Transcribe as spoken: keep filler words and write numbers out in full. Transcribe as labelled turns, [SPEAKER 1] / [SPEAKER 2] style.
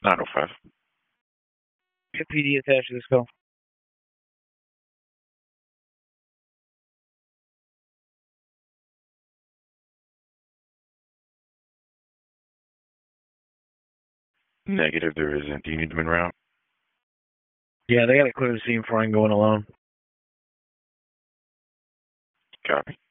[SPEAKER 1] nine oh five.
[SPEAKER 2] P D attached to this call.
[SPEAKER 1] Negative, there isn't. Do you need them en route?
[SPEAKER 2] Yeah, they got to clear the scene before I can go in alone.
[SPEAKER 1] Copy.